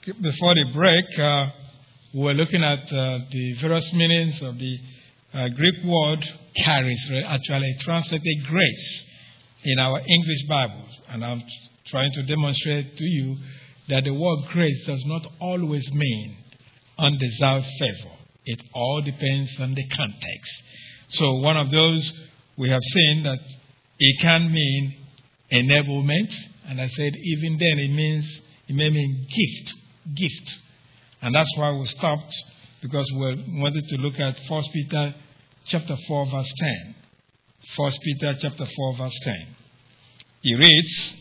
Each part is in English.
before the break, we were looking at the various meanings of the Greek word charis, actually translated grace in our English Bibles. And I'm trying to demonstrate to you that the word grace does not always mean undeserved favor. It all depends on the context. So one of those we have seen that it can mean enablement. And I said even then it may mean gift. And that's why we stopped, because we wanted to look at 1 Peter chapter 4 verse 10. 1 Peter chapter 4 verse 10. It reads,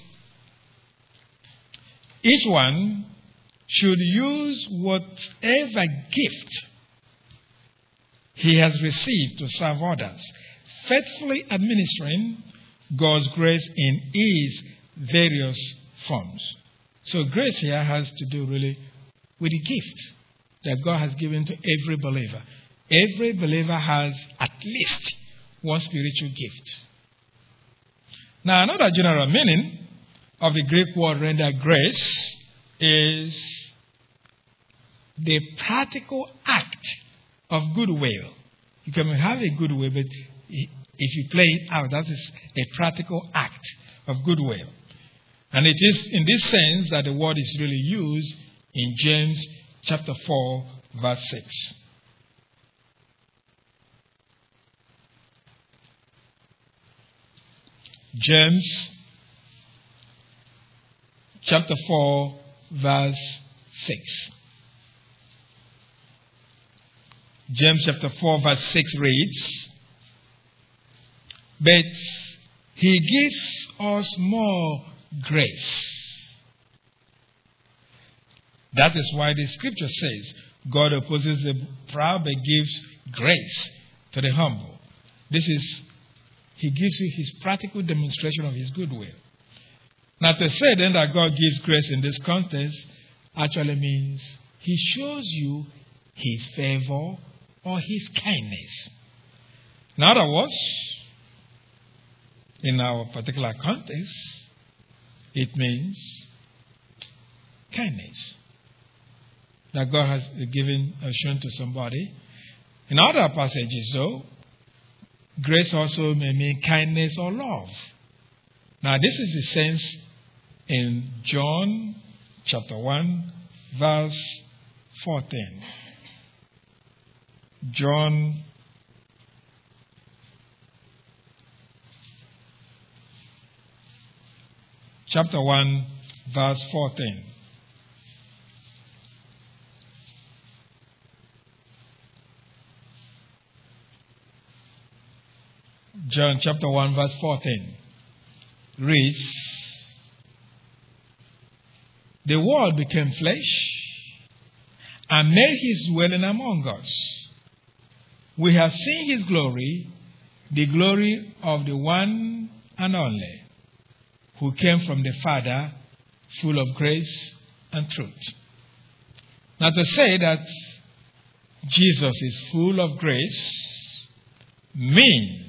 each one should use whatever gift he has received to serve others, faithfully administering God's grace in its various forms. So grace here has to do really with the gift that God has given to every believer. Every believer has at least one spiritual gift. Now, another general meaning of the Greek word rendered grace is the practical act of goodwill. You can have a goodwill, but if you play it out, that is a practical act of goodwill. And it is in this sense that the word is really used in James chapter 4, verse 6. James chapter 4, verse 6. James chapter 4, verse 6 reads, but he gives us more grace. That is why the scripture says, God opposes the proud but gives grace to the humble. He gives you his practical demonstration of his goodwill. Now, to say then that God gives grace in this context actually means he shows you his favor or his kindness. In other words, in our particular context, it means kindness that God has given or shown to somebody. In other passages, though, grace also may mean kindness or love. Now, this is the sense in John chapter 1, verse 14. John chapter 1, verse 14. John chapter 1, verse 14 reads, the Word became flesh and made his dwelling among us. We have seen his glory, the glory of the one and only, who came from the Father, full of grace and truth. Now, to say that Jesus is full of grace means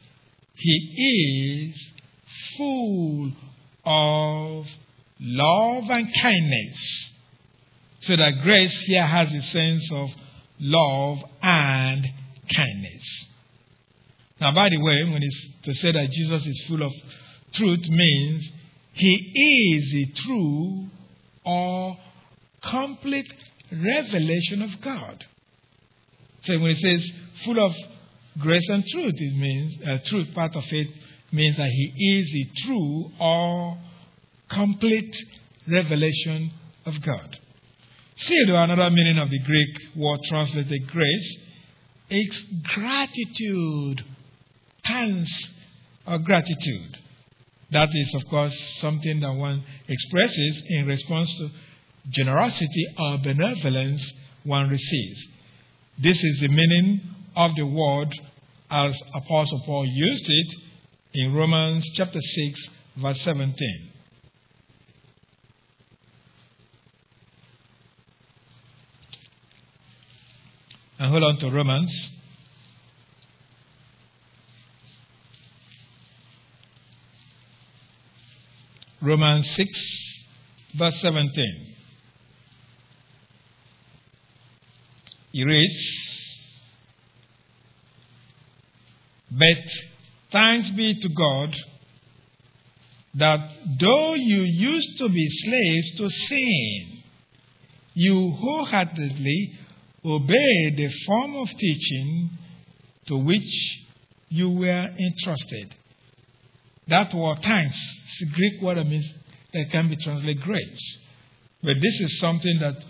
he is full of love and kindness. So that grace here has a sense of love and kindness. Now, by the way, when it's to say that Jesus is full of truth means he is the true or complete revelation of God. So when it says full of grace and truth, it means truth, part of it means that he is the true or complete revelation of God. Still, another meaning of the Greek word translated grace is gratitude, thanks or gratitude. That is, of course, something that one expresses in response to generosity or benevolence one receives. This is the meaning of the word as Apostle Paul used it in Romans chapter 6, verse 17. And hold on to Romans. Romans 6, verse 17. He reads, "But thanks be to God that though you used to be slaves to sin, you wholeheartedly obeyed the form of teaching to which you were entrusted." That word thanks is the Greek word that can be translated grace. But this is something that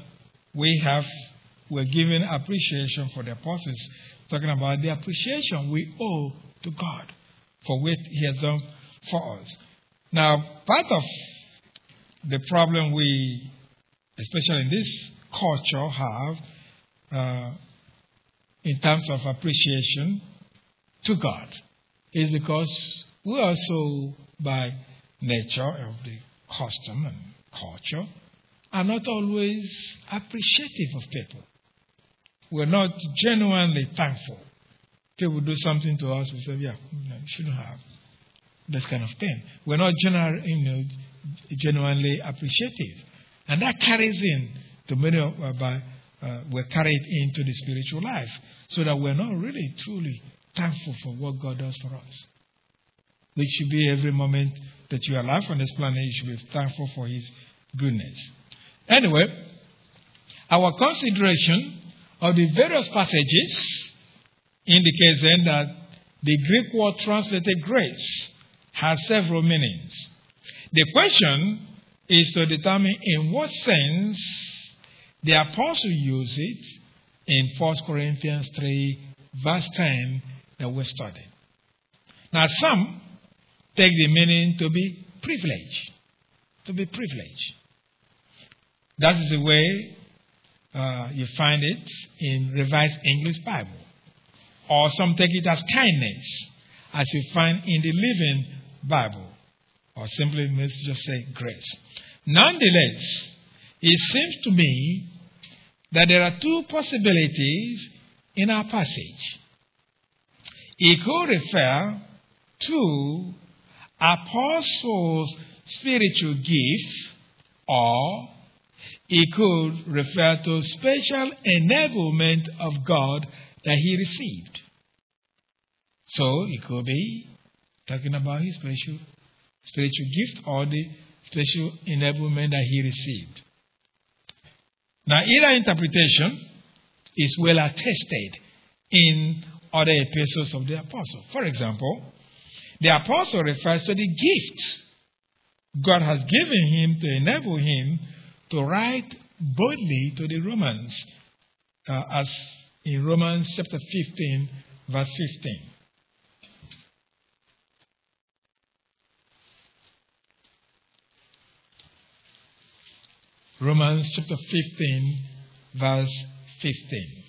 we're giving appreciation for the apostles, talking about the appreciation we owe to God for what He has done for us. Now, part of the problem we, especially in this culture, have in terms of appreciation to God is because we also, by nature of the custom and culture, are not always appreciative of people. We're not genuinely thankful. People do something to us, we say, yeah, you shouldn't have. This kind of thing. We're not genuinely appreciative. And that carries in to many of we're carried into the spiritual life, so that we're not really truly thankful for what God does for us. Which should be every moment that you are alive on this planet, you should be thankful for His goodness. Anyway, our consideration of the various passages indicates then that the Greek word translated grace has several meanings. The question is to determine in what sense the apostle used it in 1 Corinthians 3, verse 10 that we studied. Now, some take the meaning to be privilege. To be privileged. That is the way you find it in Revised English Bible. Or some take it as kindness, as you find in the Living Bible. Or simply, let's just say grace. Nonetheless, it seems to me that there are two possibilities in our passage. It could refer to apostles' spiritual gifts, or it could refer to special enablement of God that he received. So it could be talking about his spiritual gift or the special enablement that he received. Now, either interpretation is well attested in other epistles of the apostle. For example, the apostle refers to the gift God has given him to enable him to write boldly to the Romans, as in Romans chapter 15, verse 15. Romans chapter 15, verse 15.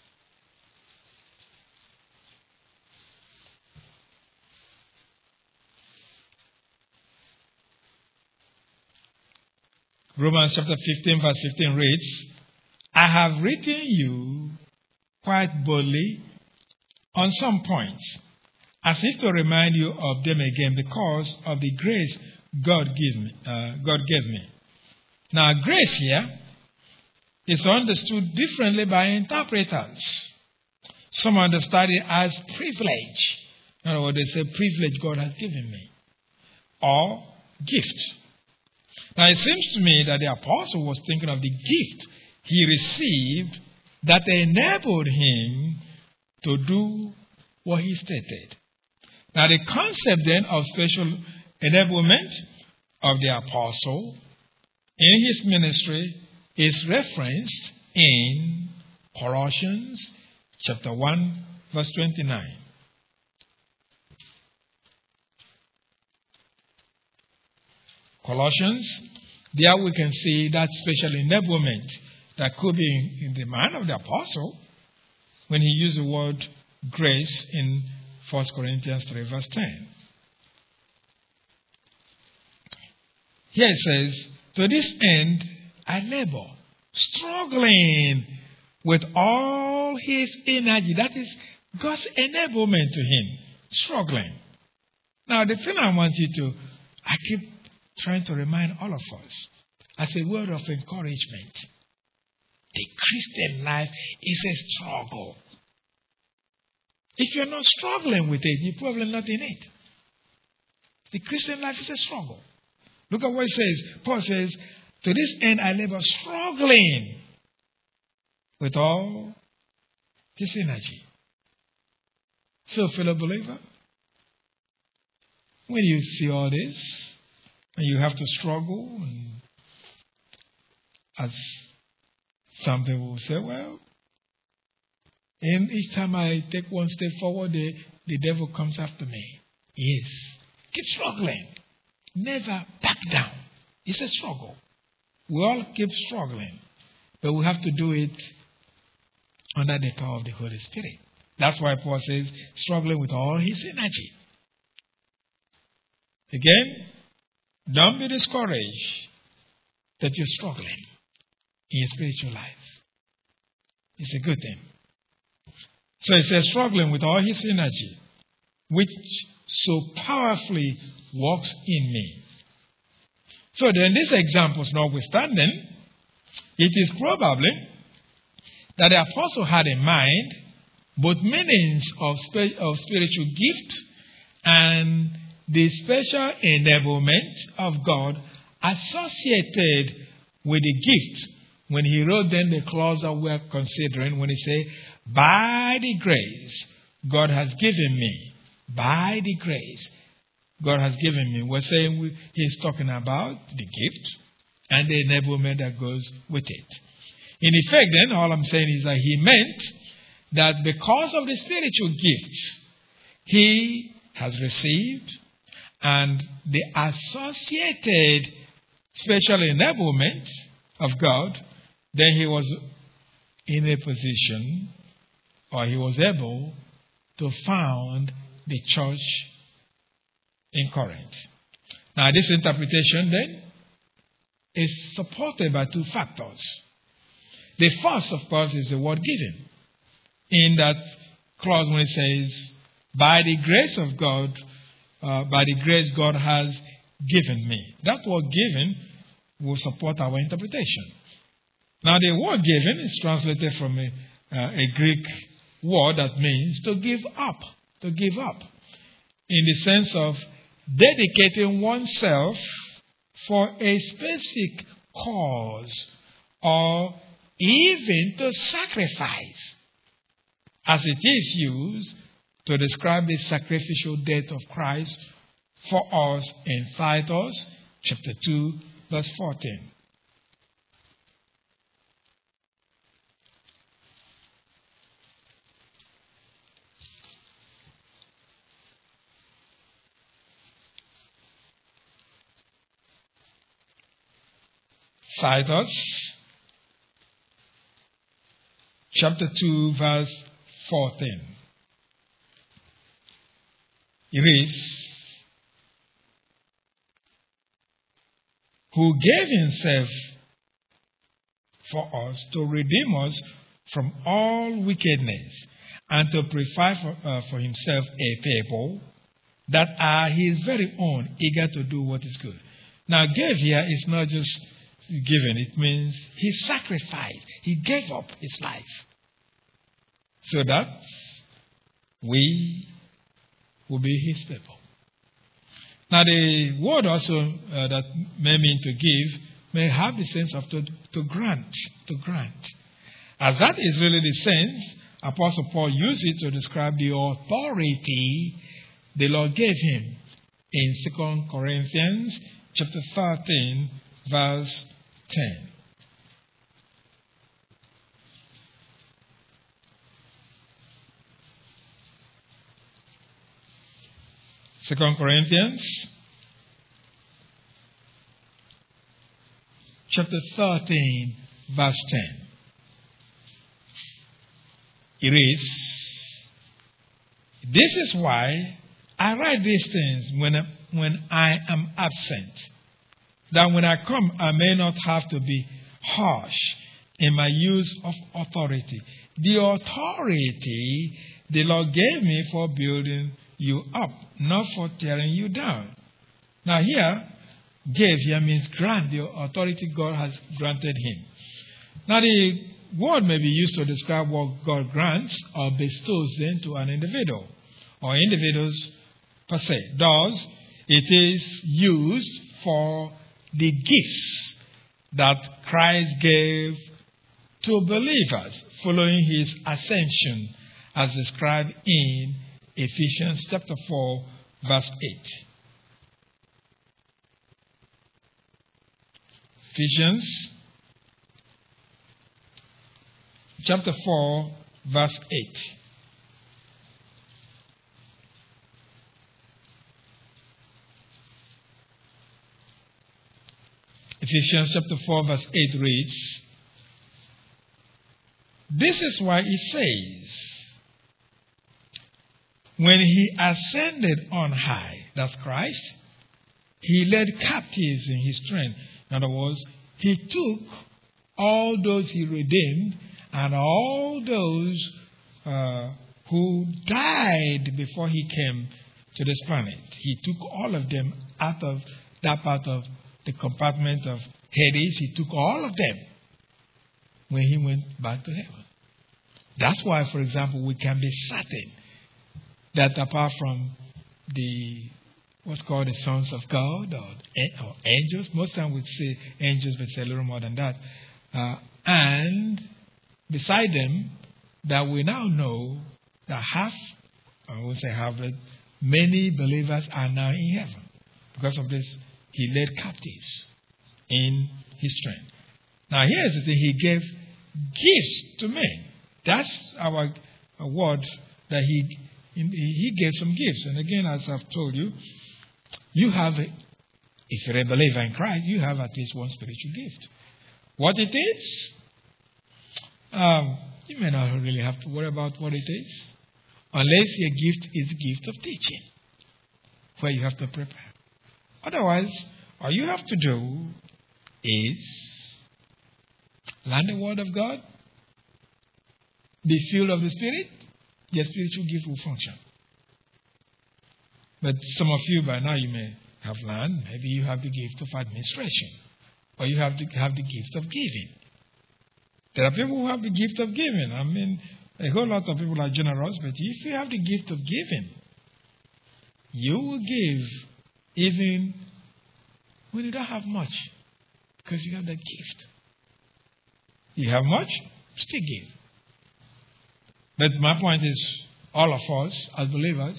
Romans chapter 15, verse 15 reads, "I have written you quite boldly on some points, as if to remind you of them again, because of the grace God gave me." Now, grace here is understood differently by interpreters. Some understand it as privilege. In other words, they say, privilege God has given me. Or gift. Now, it seems to me that the apostle was thinking of the gift he received that enabled him to do what he stated. Now, the concept then of special enablement of the apostle in his ministry is referenced in Colossians chapter 1, verse 29. Colossians, there we can see that special enablement that could be in the mind of the apostle when he used the word grace in 1 Corinthians 3, verse 10. Here it says, "To this end I labor, struggling with all his energy." That is God's enablement to him, struggling. Now, the thing I keep trying to remind all of us as a word of encouragement. The Christian life is a struggle. If you're not struggling with it, you're probably not in it. The Christian life is a struggle. Look at what it says. Paul says, to this end I labor, struggling with all his energy. So, fellow believer, when you see all this, and you have to struggle, and as some people will say, well, and each time I take one step forward, the devil comes after me. Yes. Keep struggling. Never back down. It's a struggle. We all keep struggling. But we have to do it under the power of the Holy Spirit. That's why Paul says, struggling with all his energy. Again, don't be discouraged that you're struggling in your spiritual life. It's a good thing. So it says, struggling with all his energy, which so powerfully works in me. So then, these examples notwithstanding, it is probably that the apostle had in mind both meanings of spiritual gift and the special enablement of God associated with the gift when he wrote then the clause that we are considering when he said, by the grace God has given me. By the grace God has given me. We're saying he's talking about the gift and the enablement that goes with it. In effect, then, all I'm saying is that he meant that because of the spiritual gifts he has received and the associated special enablement of God, then he was in a position, or he was able to found the church in Corinth. Now, this interpretation then is supported by two factors. The first, of course, is the word given. In that clause when it says, by the grace of God, by the grace God has given me. That word given will support our interpretation. Now, the word given is translated from a Greek word that means to give up. To give up. In the sense of dedicating oneself for a specific cause or even to sacrifice, as it is used to describe the sacrificial death of Christ for us in Titus chapter 2, verse 14. Titus chapter 2, verse 14. It reads, who gave himself for us to redeem us from all wickedness and to purify for himself a people that are his very own, eager to do what is good. Now, gave here is not just given, it means he sacrificed, he gave up his life so that we will be his people. Now, the word also that may mean to give may have the sense of to grant. As that is really the sense, Apostle Paul used it to describe the authority the Lord gave him in 2 Corinthians chapter 13, verse 10. Second Corinthians chapter 13, verse 10. It reads, this is why I write these things when I am absent, that when I come I may not have to be harsh in my use of authority. The authority the Lord gave me for building you up, not for tearing you down. Now here, gave here means grant, the authority God has granted him. Now the word may be used to describe what God grants or bestows then to an individual or individuals per se. Thus, it is used for the gifts that Christ gave to believers following his ascension as described in Ephesians chapter 4 verse 8. Ephesians chapter 4 verse 8. Ephesians chapter 4 verse 8 reads, "This is why it says, when he ascended on high," that's Christ, "he led captives in his strength." In other words, he took all those he redeemed and all those who died before he came to this planet. He took all of them out of that part of the compartment of Hades. He took all of them when he went back to heaven. That's why, for example, we can be certain that apart from what's called the sons of God or angels, most times we say angels, but say a little more than that, and beside them, that we now know that I won't say half, but many believers are now in heaven. Because of this, he led captives in his strength. Now, here's the thing. He gave gifts to men. That's our word that he gave some gifts. And again, as I've told you, if you're a believer in Christ, you have at least one spiritual gift. What it is, you may not really have to worry about what it is, unless your gift is the gift of teaching, where you have to prepare. Otherwise, all you have to do is learn the Word of God, be filled of the Spirit, your spiritual gift will function. But some of you by now you may have learned, maybe you have the gift of administration, or you have the gift of giving. There are people who have the gift of giving. I mean, a whole lot of people are generous, but if you have the gift of giving, you will give even when you don't have much, because you have that gift. You have much, still give. But my point is, all of us as believers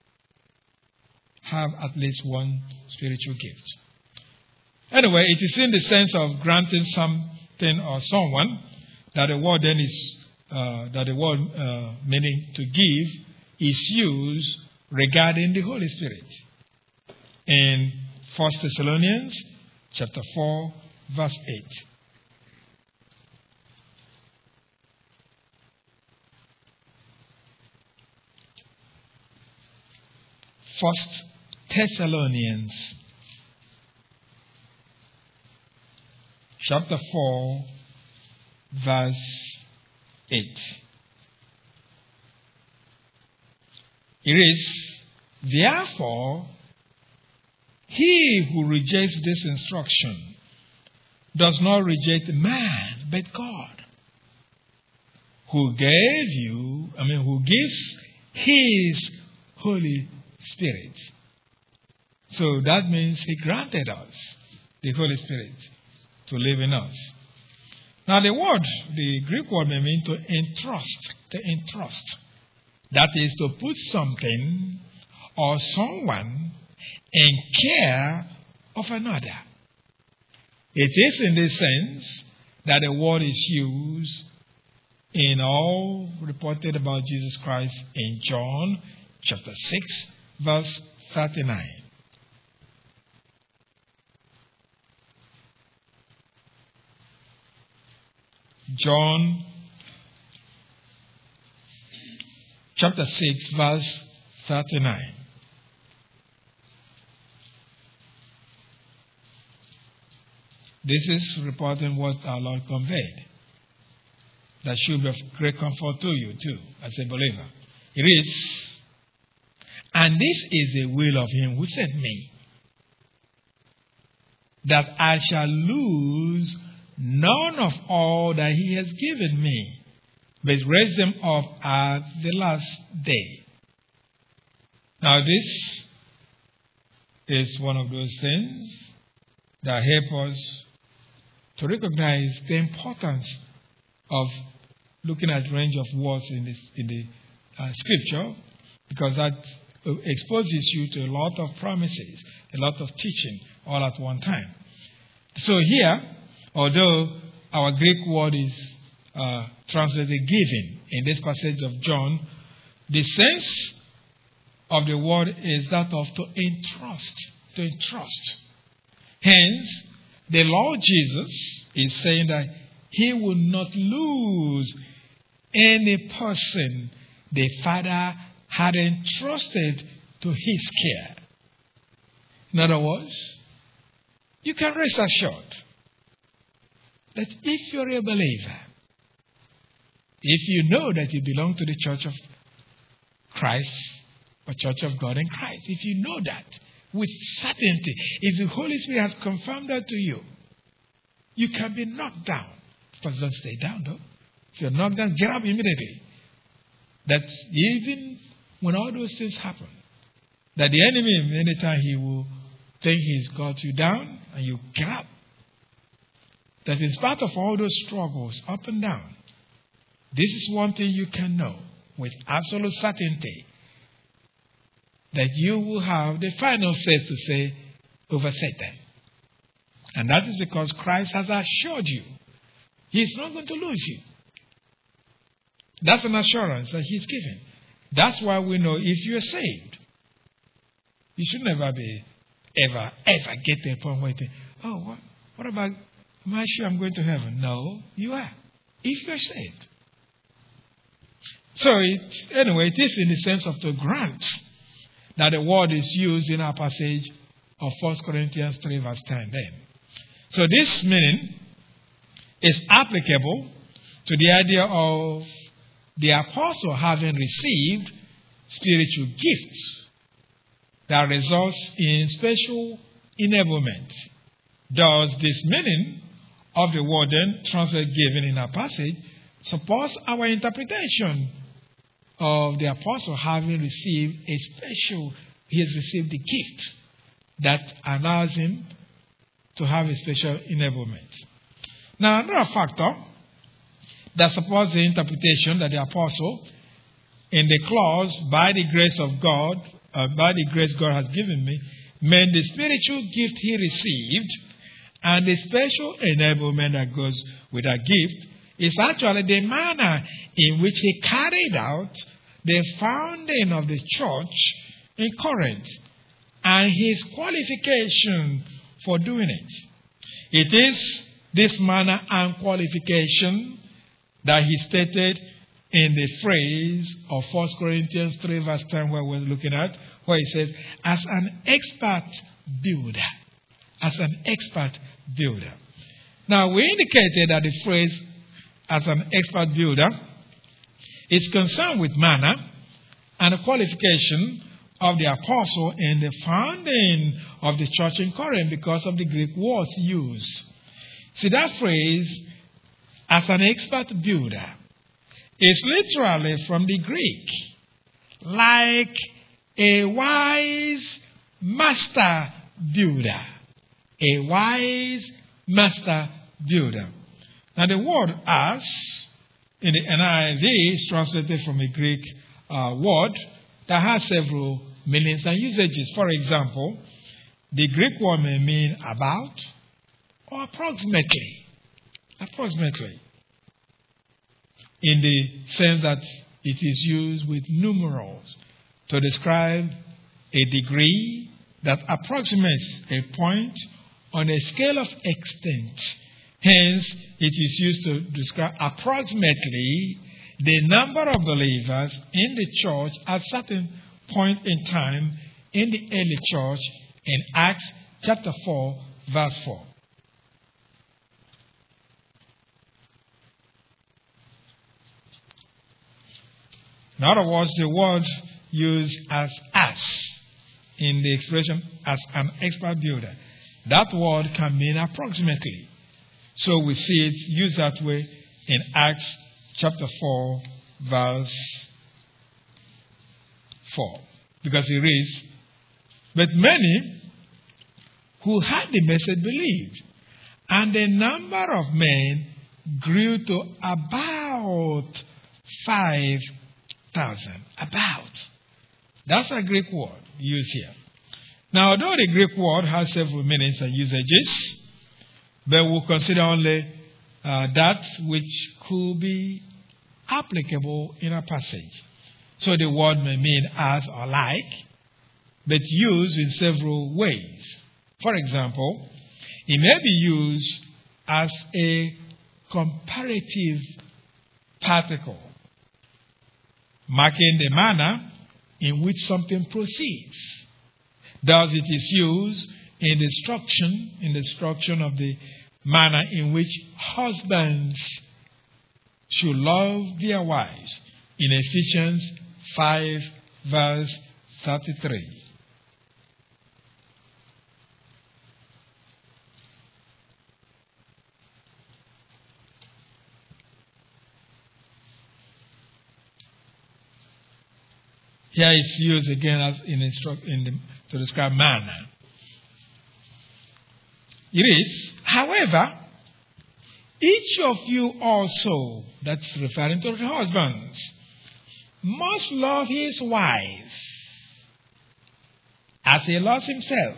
have at least one spiritual gift. Anyway, it is in the sense of granting something or someone that the word then is meaning to give is used regarding the Holy Spirit. In 1 Thessalonians chapter 4, verse 8. 1 Thessalonians chapter 4, verse 8. It is, therefore, he who rejects this instruction does not reject man, but God, who gives his Holy Spirit. So that means he granted us the Holy Spirit to live in us. Now the Greek word may mean to entrust. That is to put something or someone in care of another. It is in this sense that the word is used in all reported about Jesus Christ in John chapter 6, verse 39. John chapter 6, verse 39. This is reporting what our Lord conveyed. That should be of great comfort to you too, as a believer. It is, and this is the will of him who sent me, that I shall lose none of all that he has given me, but raise them up at the last day. Now this is one of those things that help us to recognize the importance of looking at range of words in the scripture, because that exposes you to a lot of promises, a lot of teaching all at one time. So here, although our Greek word is translated giving in this passage of John, the sense of the word is that of to entrust. Hence, the Lord Jesus is saying that he will not lose any person the Father had entrusted to his care. In other words, you can rest assured that if you're a believer, if you know that you belong to the Church of Christ or Church of God in Christ, if you know that with certainty, if the Holy Spirit has confirmed that to you, you can be knocked down. First, don't stay down though. If you're knocked down, get up immediately. That even when all those things happen, that the enemy, anytime he will think he's got you down and you get up, that in spite of all those struggles up and down, this is one thing you can know with absolute certainty, that you will have the final say to say over Satan. And that is because Christ has assured you he's not going to lose you. That's an assurance that he's given. That's why we know if you're saved, you should never be ever get to a point where you think, oh, what about, am I sure I'm going to heaven? No, you are, if you're saved. So, anyway, it is in the sense of to grant that the word is used in our passage of 1 Corinthians 3 verse 10 then. So this meaning is applicable to the idea of the apostle having received spiritual gifts that results in special enablement. Does this meaning of the word then translated given in our passage supports our interpretation of the apostle having received he has received the gift that allows him to have a special enablement. Now, another factor that supports the interpretation that the apostle, in the clause, by the grace of God, by the grace God has given me, meant the spiritual gift he received and the special enablement that goes with that gift is actually the manner in which he carried out the founding of the church in Corinth and his qualification for doing it. It is this manner and qualification that he stated in the phrase of 1 Corinthians 3 verse 10 where we're looking at, where he says, as an expert builder. As an expert builder. Now, we indicated that the phrase as an expert builder is concerned with manner and the qualification of the apostle in the founding of the church in Corinth because of the Greek words used. See, that phrase, as an expert builder, is literally from the Greek, like a wise master builder. A wise master builder. Now the word as in the NIV is translated from a Greek word that has several meanings and usages. For example, the Greek word may mean about or approximately. Approximately. In the sense that it is used with numerals to describe a degree that approximates a point on a scale of extent. Hence, it is used to describe approximately the number of believers in the church at a certain point in time in the early church in Acts chapter 4, verse 4. In other words, the word used as in the expression as an expert builder. That word can mean approximately. So we see it used that way in Acts chapter 4, verse 4. Because it reads, "But many who had the message believed, and the number of men grew to about 5,000. About. That's a Greek word used here. Now, although the Greek word has several meanings and usages, but we'll consider only that which could be applicable in a passage. So the word may mean as or like, but used in several ways. For example, it may be used as a comparative particle, marking the manner in which something proceeds. Thus, it is used in the instruction of the manner in which husbands should love their wives in Ephesians 5, verse 33. Here it's used again as to describe manner. It is, however, each of you also, that's referring to the husbands, must love his wife as he loves himself.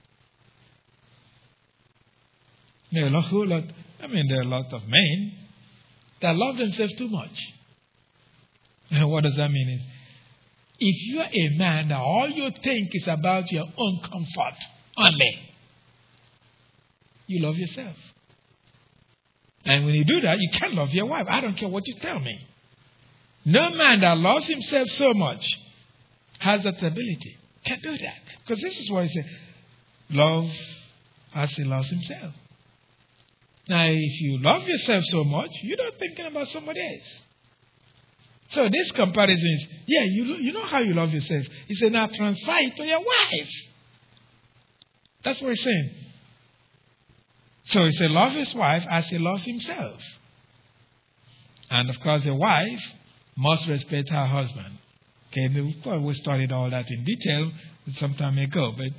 There are a lot of men that love themselves too much. And what does that mean? If you're a man that all you think is about your own comfort only, you love yourself. And when you do that, you can't love your wife. I don't care what you tell me. No man that loves himself so much has that ability. Can't do that. Because this is why he said, love as he loves himself. Now, if you love yourself so much, you're not thinking about somebody else. So this comparison is, you know how you love yourself. He said, now transfer it to your wife. That's what he's saying. So he said, love his wife as he loves himself. And of course, the wife must respect her husband. Okay, we studied all that in detail some time ago. But,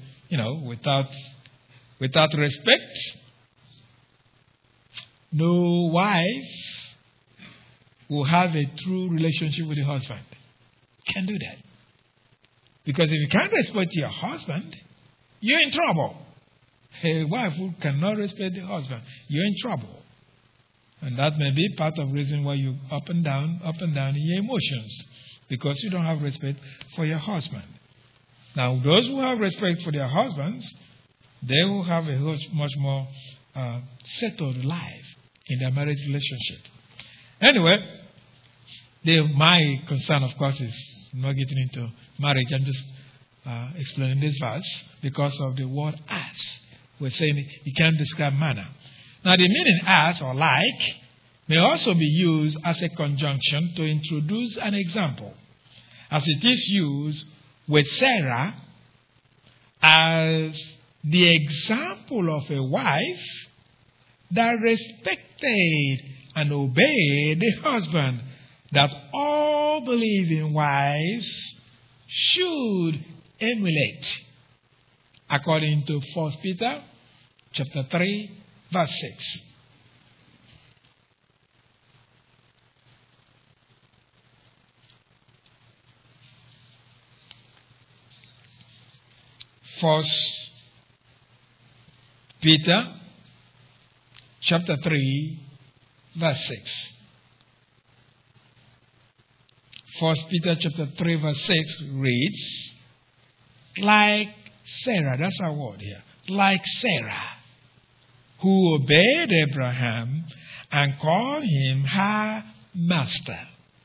without respect, no wife will have a true relationship with the husband. Can't do that. Because if you can't respect your husband, you're in trouble. A wife who cannot respect the husband, you're in trouble. And that may be part of the reason why you're up and down in your emotions. Because you don't have respect for your husband. Now, those who have respect for their husbands, they will have a much more settled life in their marriage relationship. Anyway, my concern, of course, is not getting into marriage. I'm just explaining this verse because of the word as. We're saying you can't describe manner. Now, the meaning as or like may also be used as a conjunction to introduce an example, as it is used with Sarah as the example of a wife that respected and obeyed the husband that all believing wives should emulate, according to 1 Peter chapter 3, verse 6. First Peter chapter 3, verse 6. 1 Peter chapter 3, verse 6 reads, like Sarah, that's our word here, like Sarah, who obeyed Abraham and called him her master.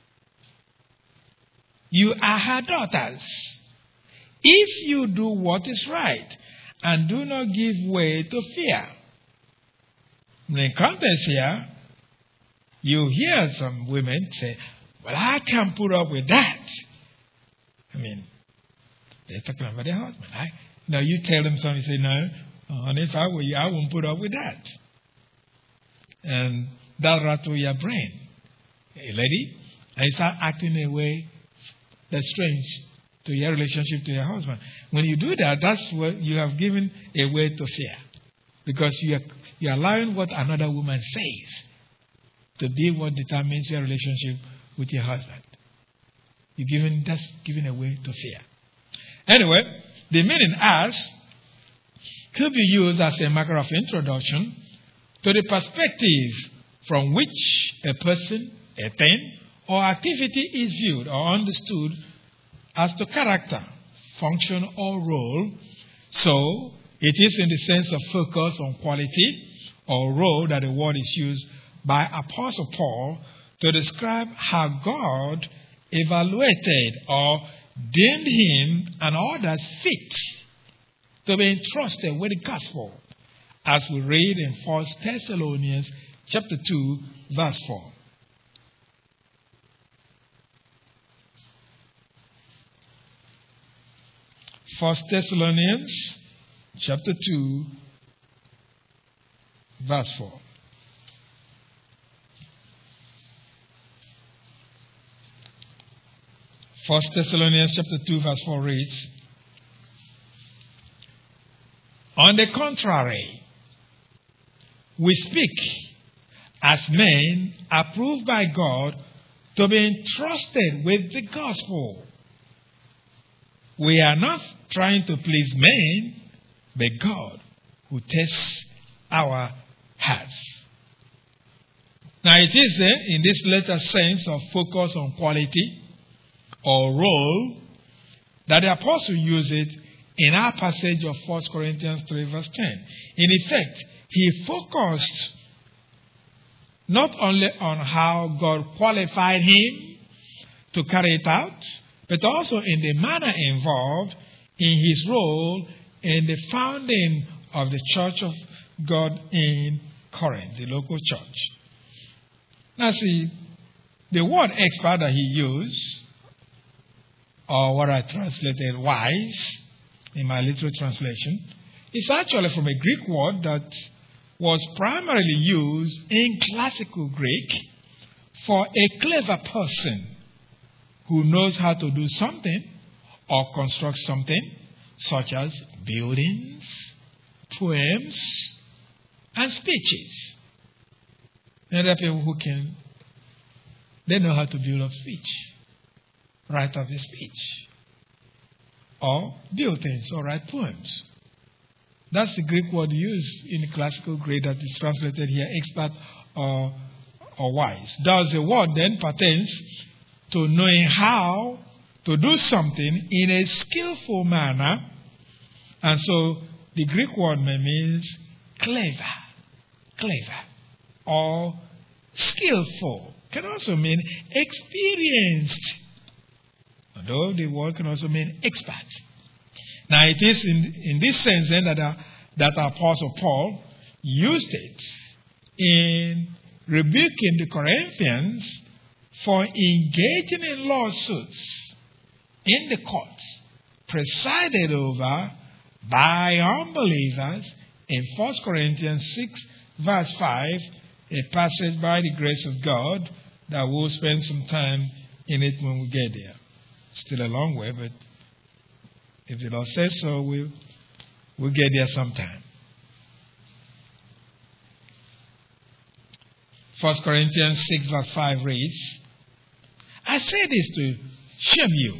You are her daughters, if you do what is right and do not give way to fear. In the context here, you hear some women say, well, I can't put up with that. They're talking about their husband. Now you tell them something, you say, no, honey, if I were you, I won't put up with that. and that rattle your brain. A lady, and you start acting in a way that's strange to your relationship to your husband. When you do that, that's what you have given a way to fear. Because you're allowing what another woman says to be what determines your relationship with your husband. That's giving a way to fear. Anyway, the meaning as could be used as a marker of introduction to the perspective from which a person, a thing, or activity is viewed or understood as to character, function, or role. So, it is in the sense of focus on quality or role that the word is used by Apostle Paul to describe how God evaluated or deemed him and others fit to be entrusted with the gospel, as we read in 1 Thessalonians chapter 2, verse 4. First Thessalonians chapter 2, verse 4. First Thessalonians chapter 2, verse 4 reads, on the contrary, we speak as men approved by God to be entrusted with the gospel. We are not trying to please men, but God who tests our hearts. Now it is in this latter sense of focus on quality or role that the apostle used it in our passage of 1 Corinthians 3 verse 10. In effect, he focused not only on how God qualified him to carry it out, but also in the manner involved in his role in the founding of the church of God in Corinth, the local church. Now see, the word expert that he used, or what I translated wise in my literal translation, is actually from a Greek word that was primarily used in classical Greek for a clever person who knows how to do something or construct something, such as buildings, poems, and speeches. And there are people who they know how to build up speech, write up a speech, or build things, or write poems. That's the Greek word used in classical Greek that is translated here, expert or wise. Thus, the word then pertains to knowing how to do something in a skillful manner. And so, the Greek word means clever, or skillful. Can also mean experienced, although the word can also mean expert. Now it is in this sense then that Apostle Paul used it in rebuking the Corinthians for engaging in lawsuits in the courts presided over by unbelievers in 1 Corinthians 6 verse 5, a passage by the grace of God that we'll spend some time in it when we get there. Still a long way, but if the Lord says so, we'll get there sometime. 1 Corinthians 6 verse 5 reads, I say this to shame you.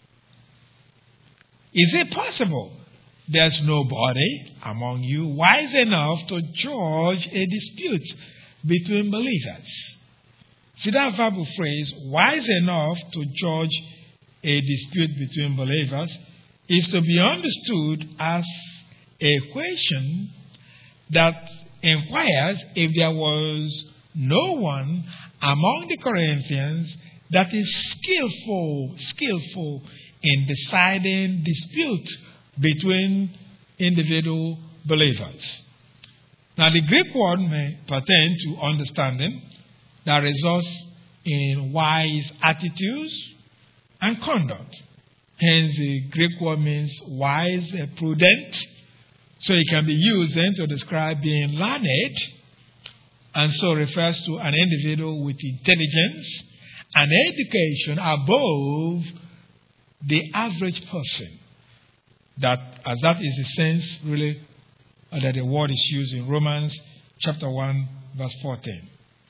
Is it possible there's nobody among you wise enough to judge a dispute between believers? See that verbal phrase, wise enough to judge a dispute between believers, is to be understood as a question that inquires if there was no one among the Corinthians that is skillful in deciding dispute between individual believers. Now the Greek word may pertain to understanding that results in wise attitudes and conduct. Hence, the Greek word means wise, prudent. So it can be used then to describe being learned and so refers to an individual with intelligence and education above the average person. That is the sense really that the word is used in Romans chapter 1 verse 14.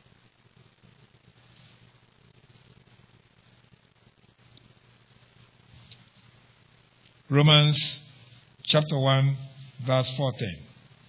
Romans chapter 1 verse 14.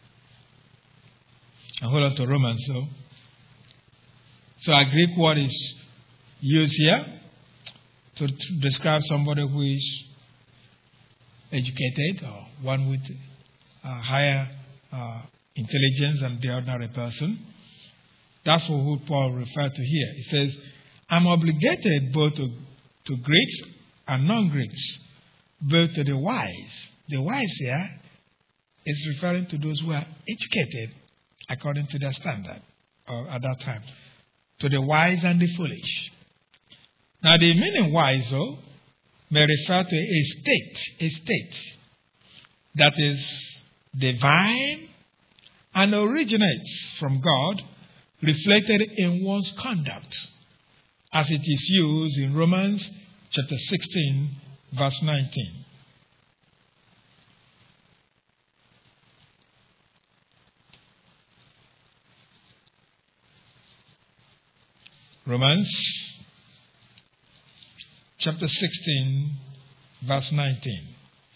And hold on to Romans though. So a Greek word is used here to describe somebody who is educated or one with higher intelligence than the ordinary person. That's what who Paul referred to here. He says, I'm obligated both to Greeks and non-Greeks, both to the wise. The wise here is referring to those who are educated according to their standard at that time. To the wise and the foolish. Now the meaning wise, though, may refer to a state that is divine and originates from God, reflected in one's conduct, as it is used in Romans chapter 16, verse 19. Romans chapter 16, verse 19.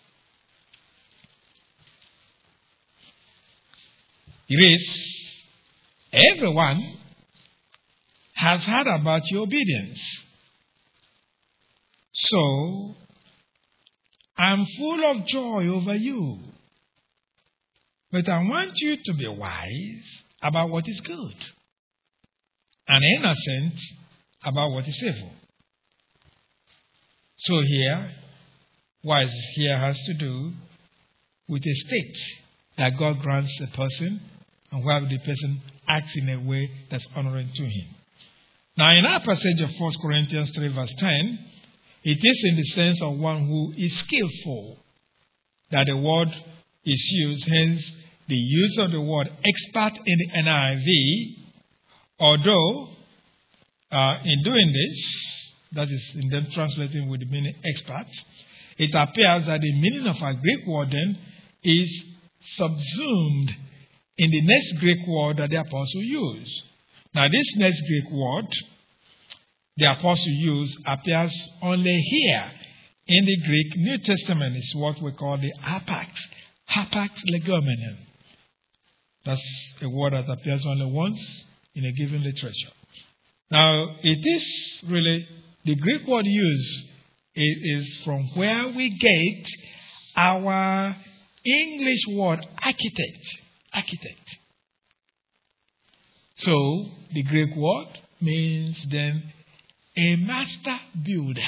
It is, everyone has heard about your obedience. So, I'm full of joy over you. But I want you to be wise about what is good, and innocent about what is evil. So here, wise here has to do with a state that God grants a person and where the person acts in a way that's honoring to him. Now in our passage of 1 Corinthians 3 verse 10, it is in the sense of one who is skillful that the word is used, hence the use of the word expert in the NIV, although in doing this, that is in them translating with the meaning expert, it appears that the meaning of a Greek word then is subsumed in the next Greek word that the apostle used. Now this next Greek word the apostle used appears only here in the Greek New Testament. It's what we call the hapax legomenon. That's a word that appears only once in a given literature. Now it is really the Greek word used is from where we get our English word architect. So the Greek word means then a master builder.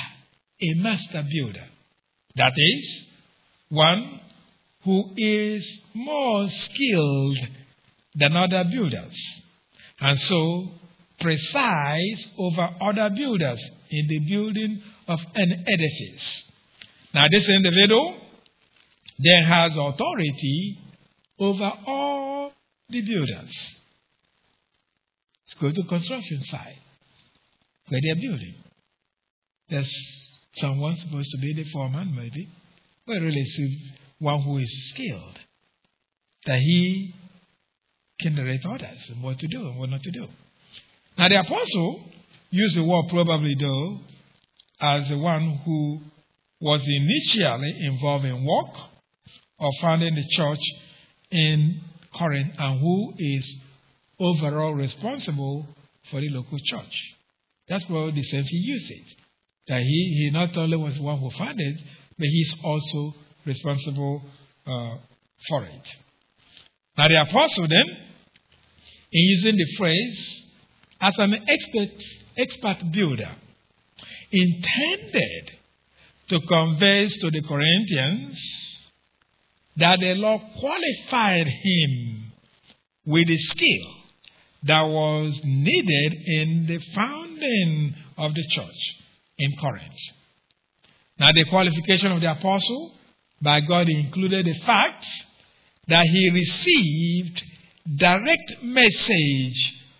That is, one who is more skilled than other builders, and so precise over other builders in the building of an edifice. Now this individual then has authority over all the builders. Let's go to the construction site where they're building. There's someone supposed to be the foreman, maybe, but really it's one who is skilled, that he can direct others and what to do and what not to do. Now the apostle used the word probably though as the one who was initially involved in work of founding the church in Corinth and who is overall responsible for the local church. That's what the sense he used it. That he not only was the one who founded, but he's also responsible for it. Now the apostle then, in using the phrase as an expert builder, intended to convey to the Corinthians that the Lord qualified him with the skill that was needed in the founding of the church in Corinth. Now the qualification of the apostle by God included the fact that he received direct message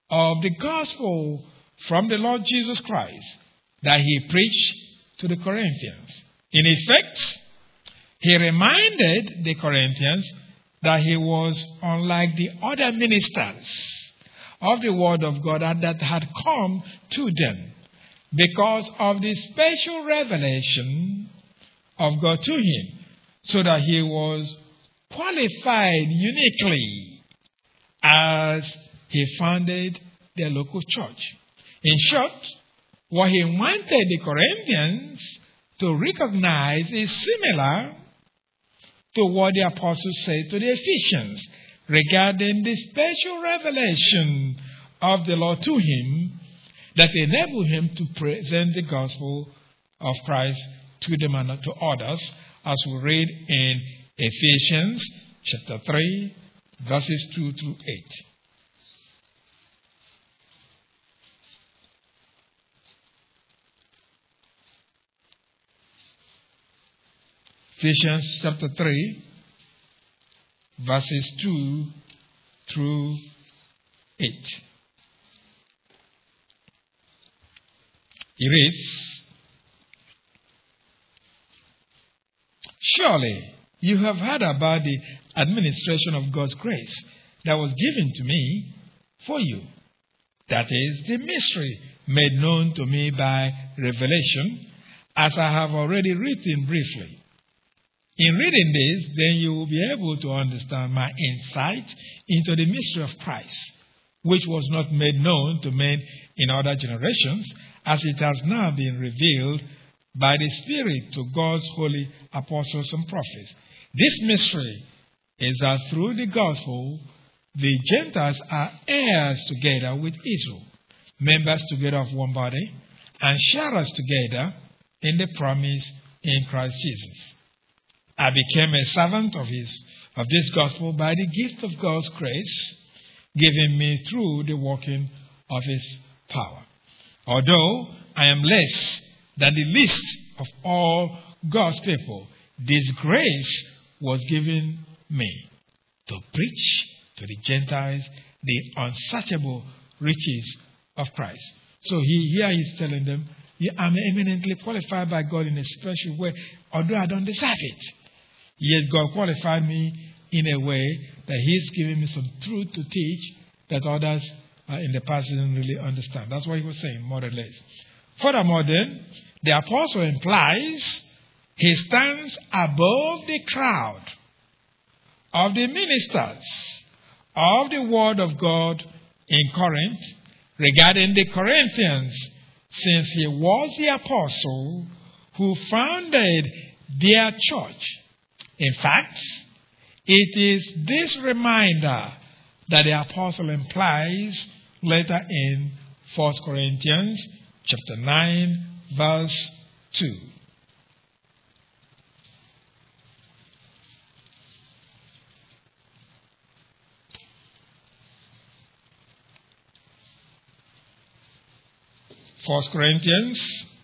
of the gospel from the Lord Jesus Christ that he preached to the Corinthians. In effect, he reminded the Corinthians that he was unlike the other ministers of the Word of God that had come to them because of the special revelation of God to him, so that he was qualified uniquely as he founded their local church. In short, what he wanted the Corinthians to recognize is similar to what the apostles said to the Ephesians regarding the special revelation of the Lord to him that enabled him to present the gospel of Christ to them and to others, as we read in Ephesians chapter 3, verses 2 through 8. Ephesians chapter 3, verses 2 through 8. It reads, "Surely you have heard about the administration of God's grace that was given to me for you. That is, the mystery made known to me by revelation, as I have already written briefly. In reading this, then you will be able to understand my insight into the mystery of Christ, which was not made known to men in other generations, as it has now been revealed by the Spirit to God's holy apostles and prophets. This mystery is that through the gospel, the Gentiles are heirs together with Israel, members together of one body, and sharers together in the promise in Christ Jesus. I became a servant of this gospel by the gift of God's grace given me through the working of his power. Although I am less than the least of all God's people, this grace was given me to preach to the Gentiles the unsearchable riches of Christ." So here he's telling them, I'm eminently qualified by God in a special way, although I don't deserve it. Yet God qualified me in a way that he's giving me some truth to teach that others in the past didn't really understand. That's what he was saying, more or less. Furthermore then, the apostle implies he stands above the crowd of the ministers of the Word of God in Corinth regarding the Corinthians, since he was the apostle who founded their church. In fact, it is this reminder that the apostle implies later in 1 Corinthians chapter 9, verse 2. First Corinthians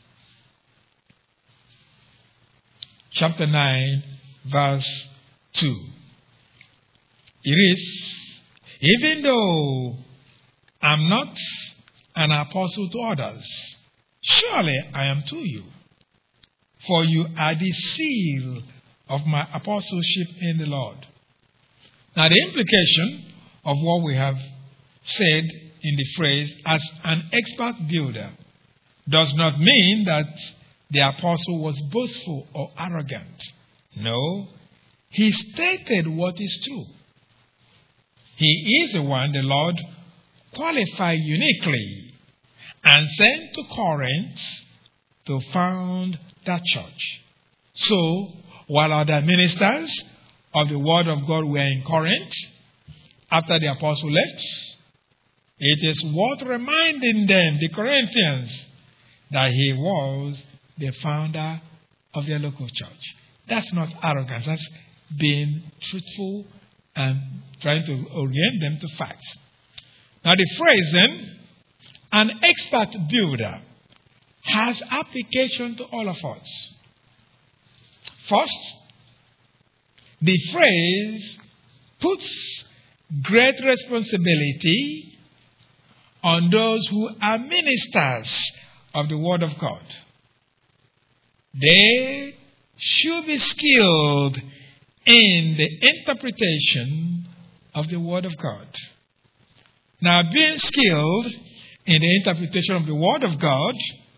chapter 9, verse 2. It is, "Even though I'm not an apostle to others, surely I am to you, for you are the seal of my apostleship in the Lord." Now the implication of what we have said in the phrase "as an expert builder" does not mean that the apostle was boastful or arrogant. No, he stated what is true. He is the one the Lord qualified uniquely and sent to Corinth to found that church. So, while other ministers of the Word of God were in Corinth, after the apostle left, it is worth reminding them, the Corinthians, that he was the founder of their local church. That's not arrogance. That's being truthful and trying to orient them to facts. Now the phrase then, an expert builder, has application to all of us. First, the phrase puts great responsibility on those who are ministers of the Word of God. They should be skilled in the interpretation of the Word of God. Now, being skilled in the interpretation of the Word of God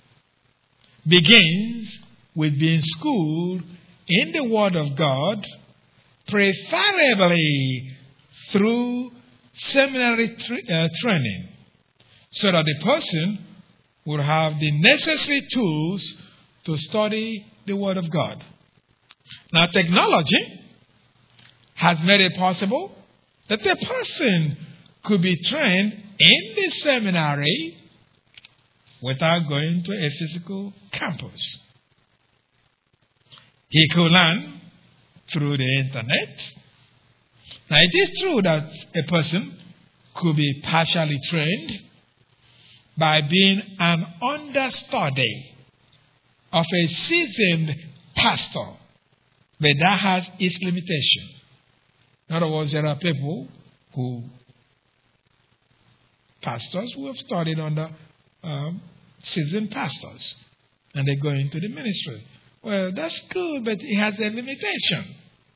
begins with being schooled in the Word of God, preferably through seminary training, so that the person will have the necessary tools to study the Word of God. Now, technology has made it possible that a person could be trained in the seminary without going to a physical campus. He could learn through the internet. Now, it is true that a person could be partially trained by being an understudy of a seasoned pastor, but that has its limitation. In other words, there are people pastors who have studied under seasoned pastors, and they go into the ministry. Well, that's good, but it has a limitation.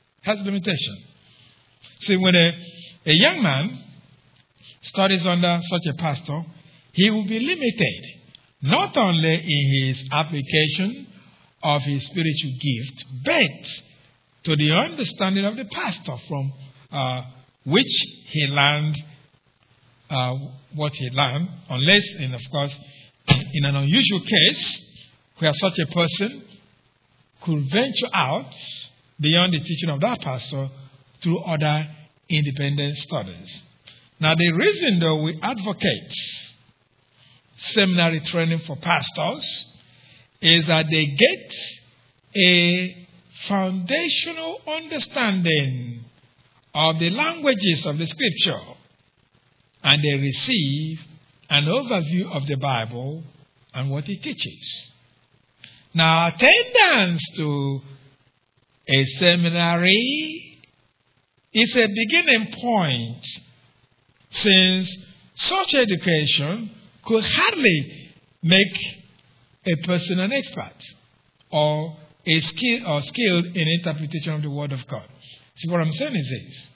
See, when a young man studies under such a pastor, he will be limited, not only in his application of his spiritual gift, but to the understanding of the pastor from which he learned what he learned, unless, and of course, in an unusual case where such a person could venture out beyond the teaching of that pastor through other independent studies. Now, the reason, though, we advocate seminary training for pastors is that they get a foundational understanding of the languages of the Scripture, and they receive an overview of the Bible and what it teaches. Now, attendance to a seminary is a beginning point, since such education could hardly make a person an expert or skilled in interpretation of the Word of God. See, what I'm saying is this.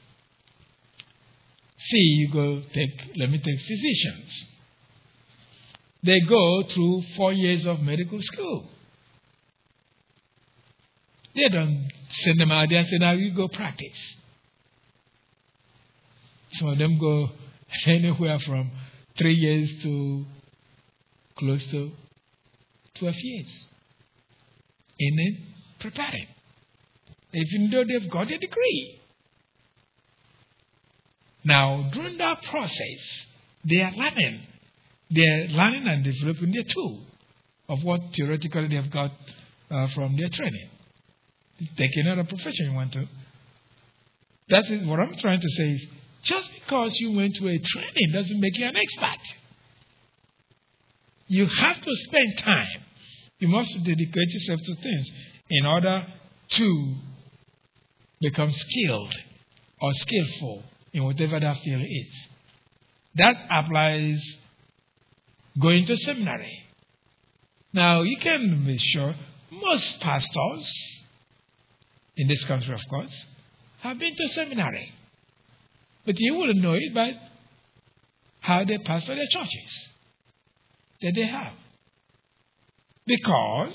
See, let me take physicians. They go through 4 years of medical school. They don't send them out there and say, now you go practice. Some of them go anywhere from 3 years to close to 12 years in preparing, even though they've got a degree. Now, during that process, they are learning. They are learning and developing their tool of what theoretically they've got from their training. Take another profession you want to. That is what I'm trying to say is, just because you went to a training doesn't make you an expert. You have to spend time. You must dedicate yourself to things in order to become skilled or skillful in whatever that field is. That applies going to seminary. Now, you can be sure most pastors in this country, of course, have been to seminary. But you wouldn't know it by how they pastor their churches that they have. Because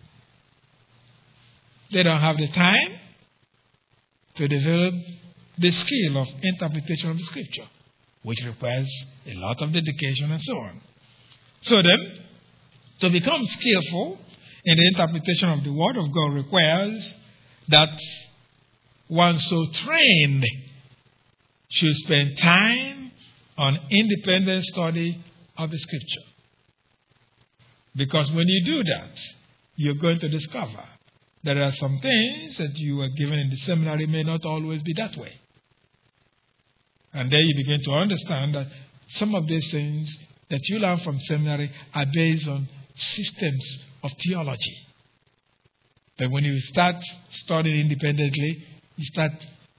they don't have the time to develop the skill of interpretation of the Scripture, which requires a lot of dedication and so on. So then, to become skillful in the interpretation of the Word of God requires that one so trained should spend time on independent study of the Scripture. Because when you do that, you're going to discover that there are some things that you were given in the seminary may not always be that way. And then you begin to understand that some of these things that you learn from seminary are based on systems of theology. But when you start studying independently, you start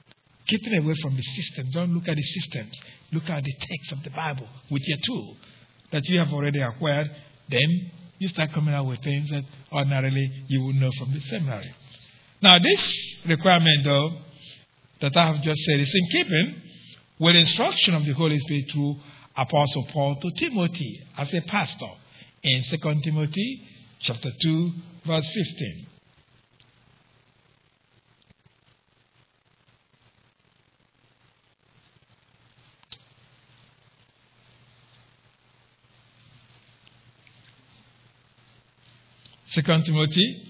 keeping away from the system. Don't look at the systems. Look at the text of the Bible with your tool. that you have already acquired, then you start coming out with things that ordinarily you would know from the seminary. Now, this requirement, though, that I have just said is in keeping with the instruction of the Holy Spirit through Apostle Paul to Timothy as a pastor in 2 Timothy chapter 2, verse 15. Second Timothy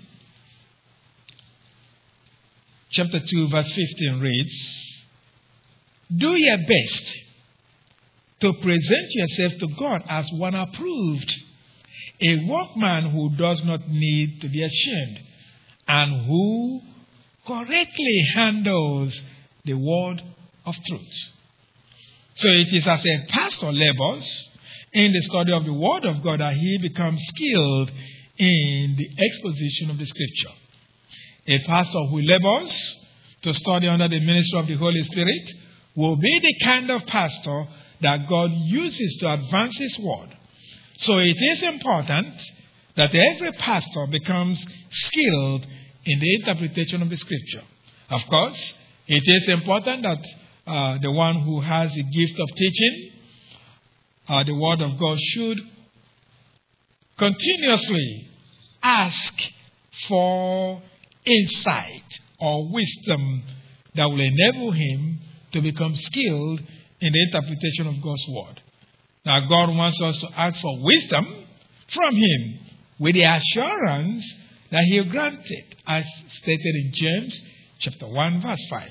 chapter 2 verse 15 reads, "Do your best to present yourself to God as one approved, a workman who does not need to be ashamed, and who correctly handles the word of truth." So it is as a pastor labors in the study of the word of God that he becomes skilled in the exposition of the scripture. A pastor who labors to study under the ministry of the Holy Spirit will be the kind of pastor that God uses to advance his word. So it is important that every pastor becomes skilled in the interpretation of the scripture. Of course, it is important that the one who has the gift of teaching the word of God should continuously ask for insight or wisdom that will enable him to become skilled in the interpretation of God's word. Now, God wants us to ask for wisdom from him with the assurance that he'll grant it, as stated in James chapter 1, verse 5.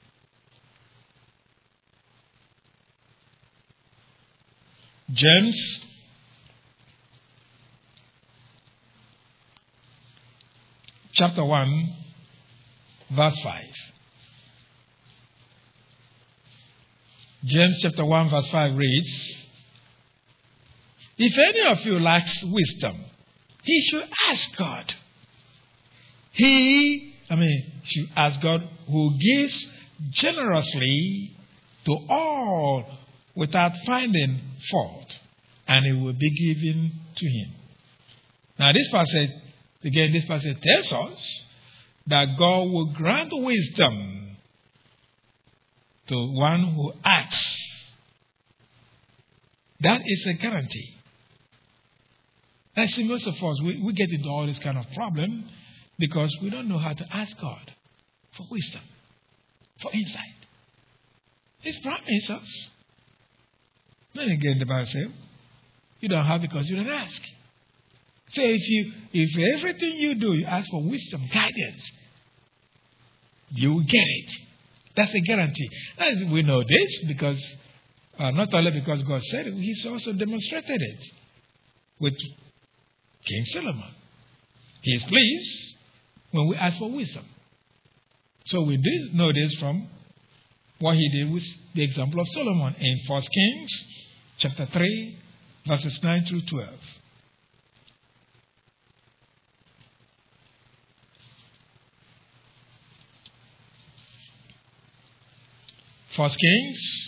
James chapter 1, verse 5. James chapter 1, verse 5 reads, "If any of you lacks wisdom, he should ask God. Should ask God, who gives generously to all without finding fault, and it will be given to him." Now, this passage tells us that God will grant wisdom to one who asks. That is a guarantee. I see most of us, we get into all this kind of problem because we don't know how to ask God for wisdom, for insight. It's promised us. Then again, the Bible says, you don't have because you don't ask. So if everything you do, you ask for wisdom, guidance, you will get it. That's a guarantee. And we know this because, not only because God said it, He's also demonstrated it with King Solomon. He is pleased when we ask for wisdom. So we did know this from what he did with the example of Solomon in 1 Kings chapter 3, verses 9 through 12. 1 Kings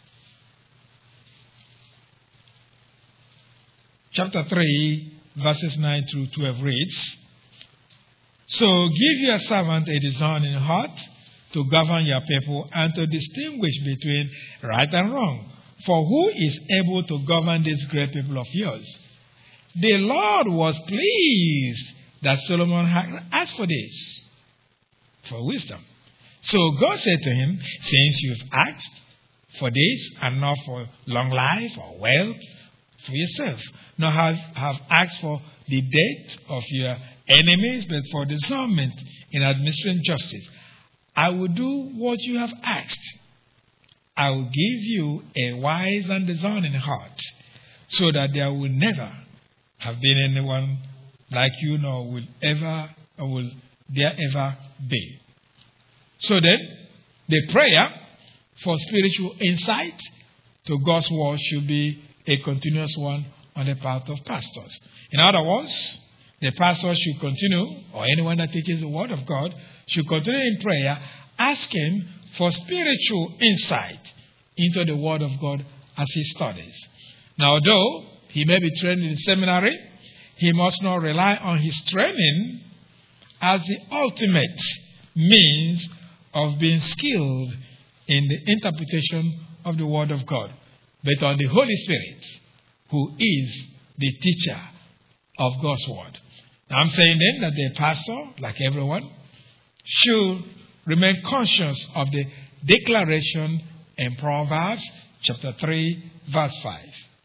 chapter 3, verses 9 through 12 reads, "So give your servant a discerning heart to govern your people and to distinguish between right and wrong. For who is able to govern this great people of yours?" The Lord was pleased that Solomon had asked for this, for wisdom. So God said to him, "Since you've asked for this and not for long life or wealth for yourself, nor have asked for the death of your enemies, but for discernment in administering justice, I will do what you have asked. I will give you a wise and discerning heart, so that there will never have been anyone like you, nor will there ever be." So then, the prayer for spiritual insight to God's word should be a continuous one on the part of pastors. In other words, the pastor should continue, or anyone that teaches the word of God, should continue in prayer, asking for spiritual insight into the word of God as he studies. Now, though he may be trained in seminary, he must not rely on his training as the ultimate means of being skilled in the interpretation of the Word of God, but on the Holy Spirit, who is the teacher of God's Word. Now, I'm saying then that the pastor, like everyone, should remain conscious of the declaration in Proverbs chapter 3, verse 5.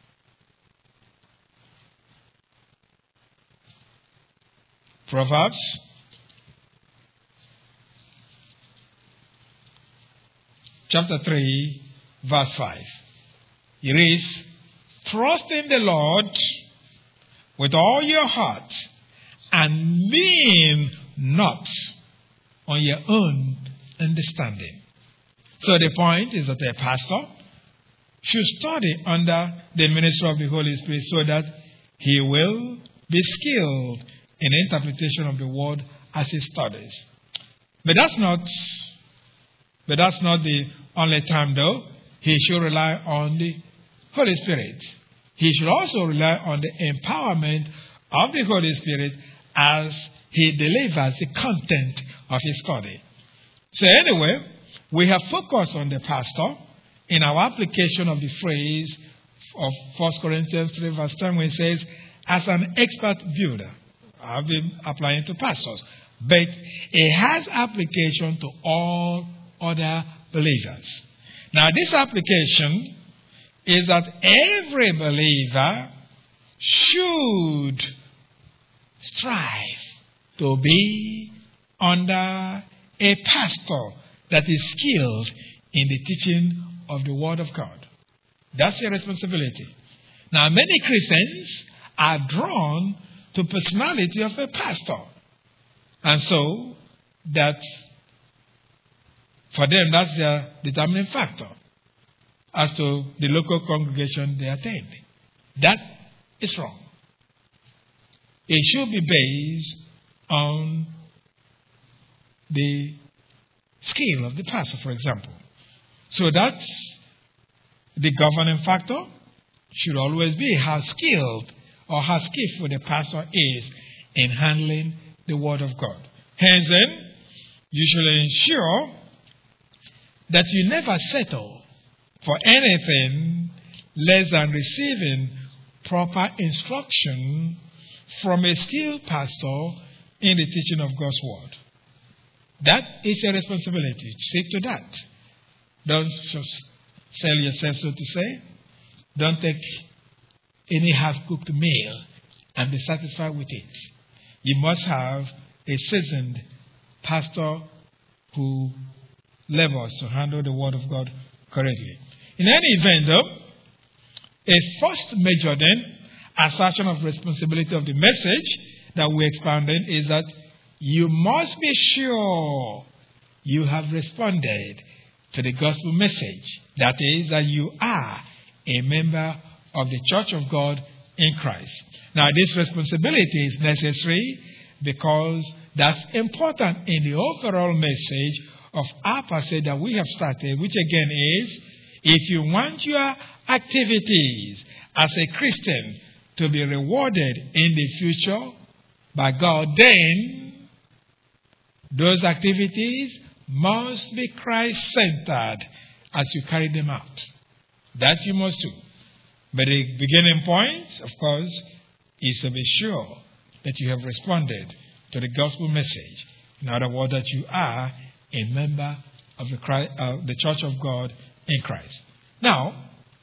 Proverbs chapter 3, verse 5. It reads, "Trust in the Lord with all your heart and lean not on your own understanding." So the point is that a pastor should study under the ministry of the Holy Spirit so that he will be skilled in interpretation of the word as he studies. But that's not the only time, though. He should rely on the Holy Spirit. He should also rely on the empowerment of the Holy Spirit as he delivers the content of his study. So anyway, we have focused on the pastor in our application of the phrase of 1 Corinthians 3 verse 10 when it says, as an expert builder. I've been applying to pastors. But it has application to all other believers. Now this application is that every believer should strive to be under a pastor that is skilled in the teaching of the Word of God. That's your responsibility. Now, many Christians are drawn to personality of a pastor. And so, that for them, that's their determining factor as to the local congregation they attend. That is wrong. It should be based on the skill of the pastor, for example. So that's the governing factor should always be how skilled or how skillful the pastor is in handling the Word of God. Hence then, you should ensure that you never settle for anything less than receiving proper instruction from a skilled pastor in the teaching of God's Word. That is your responsibility. Stick to that. Don't just sell yourself, so to say. Don't take any half-cooked meal and be satisfied with it. You must have a seasoned pastor who labors to handle the Word of God correctly. In any event, though, a first major assertion of responsibility of the message that we expounded is that you must be sure you have responded to the gospel message. That is, that you are a member of the Church of God in Christ. Now, this responsibility is necessary because that's important in the overall message of our passage that we have started, which again is, if you want your activities as a Christian to be rewarded in the future by God, then those activities must be Christ-centered as you carry them out. That you must do. But the beginning point, of course, is to be sure that you have responded to the gospel message. In other words, that you are a member of the Church of God in Christ. Now,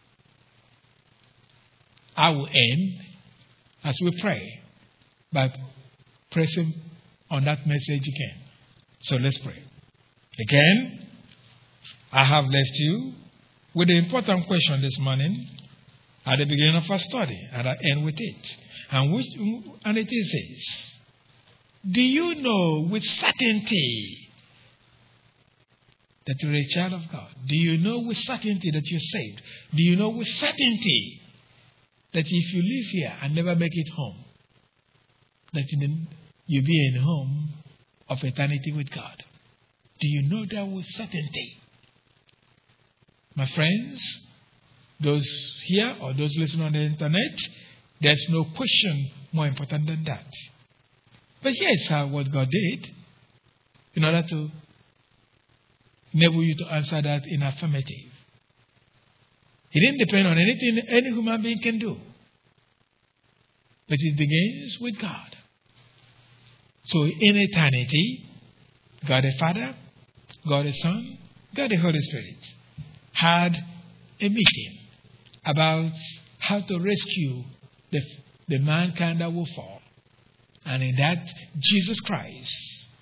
I will end as we pray by pressing on that message again. So let's pray. Again, I have left you with the important question this morning at the beginning of our study, and I end with it. And it is this. Do you know with certainty that you're a child of God? Do you know with certainty that you're saved? Do you know with certainty that if you live here and never make it home, that you'll be in home of eternity with God? Do you know that with certainty? My friends, those here or those listening on the internet, There's no question more important than that. But here's what God did in order to enable you to answer that in affirmative. It didn't depend on anything any human being can do. But it begins with God. So in eternity, God the Father, God the Son, God the Holy Spirit had a meeting about how to rescue the mankind that will fall. And in that, Jesus Christ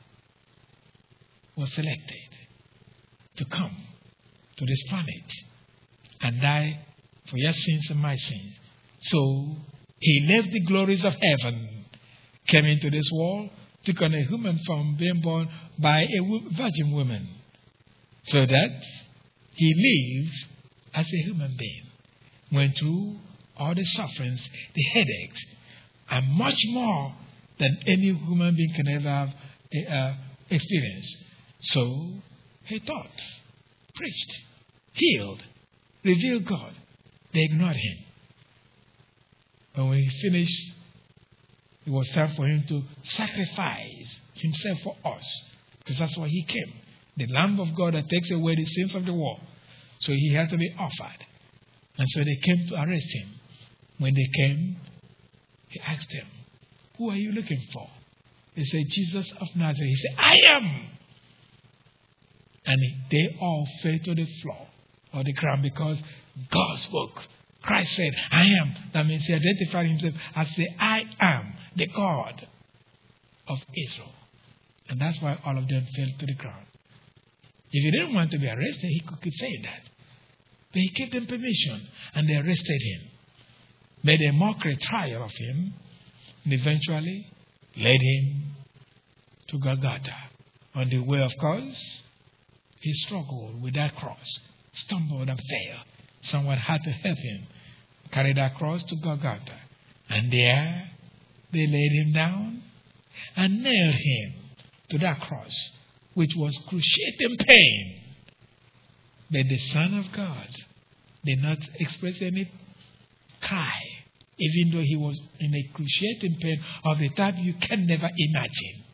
was selected to come to this planet and die for your sins and my sins. So he left the glories of heaven, came into this world, took on a human form, being born by a virgin woman, so that he lived as a human being, went through all the sufferings, the headaches, and much more than any human being can ever have experienced. So he taught, preached, healed, revealed God. They ignored him. But when he finished, it was time for him to sacrifice himself for us, because that's why he came. The Lamb of God that takes away the sins of the world. So he had to be offered. And so they came to arrest him. When they came, he asked them, "Who are you looking for?" They said, "Jesus of Nazareth." He said, "I am." And they all fell to the floor or the ground because God spoke. Christ said, "I am." That means he identified himself as the I am, the God of Israel. And that's why all of them fell to the ground. If he didn't want to be arrested, he could say that. But he gave them permission, and they arrested him, made a mockery trial of him, and eventually led him to Golgotha. On the way, of course, he struggled with that cross, stumbled and fell. Someone had to help him carry that cross to Golgotha. And there, they laid him down and nailed him to that cross, which was cruciating pain. But the Son of God did not express any cry, even though he was in a cruciating pain of the type you can never imagine.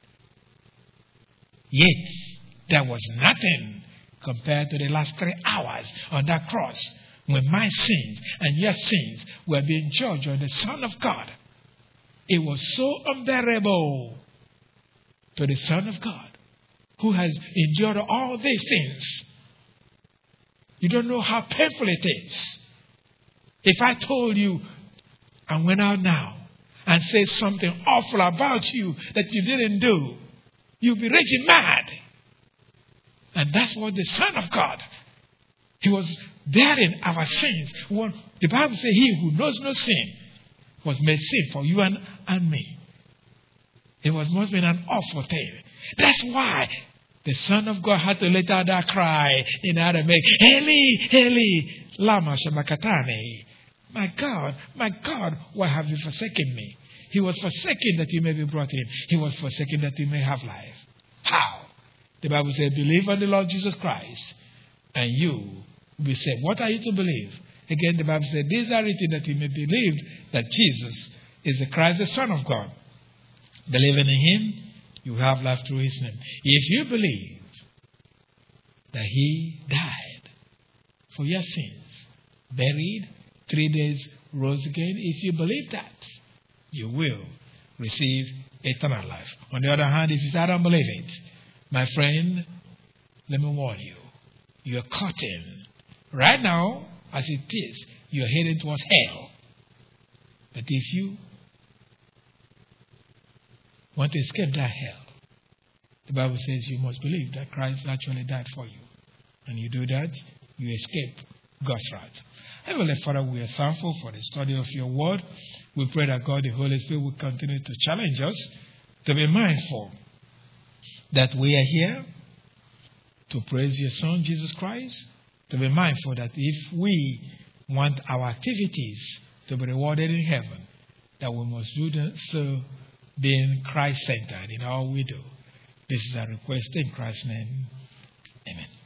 Yet, there was nothing compared to the last 3 hours on that cross, when my sins and your sins were being judged on the Son of God. It was so unbearable to the Son of God, who has endured all these things. You don't know how painful it is. If I told you and went out now and said something awful about you that you didn't do, you'd be raging mad. And that's what the Son of God, he was bearing our sins. The Bible says he who knows no sin was made sin for you and me. It must have been an awful thing. That's why the Son of God had to let out that cry in Aramaic, "Eli, Eli, lama sabachthani." My God, why have you forsaken me? He was forsaken that you may be brought in. He was forsaken that you may have life. How? The Bible says, believe on the Lord Jesus Christ, and you will be saved. What are you to believe? Again, the Bible says, these are written that you may believe that Jesus is the Christ, the Son of God. Believing in him, you have life through his name. If you believe that he died for your sins, buried, 3 days rose again, if you believe that, you will receive eternal life. On the other hand, if you say, I don't believe it, my friend, let me warn you. You're caught in. Right now, as it is, you're heading towards hell. But if you want to escape that hell, the Bible says you must believe that Christ actually died for you. And you do that, you escape God's wrath. Heavenly Father, we are thankful for the study of your word. We pray that God, the Holy Spirit, will continue to challenge us to be mindful that we are here to praise your Son, Jesus Christ, to be mindful that if we want our activities to be rewarded in heaven, that we must do so being Christ-centered in all we do. This is a request in Christ's name. Amen.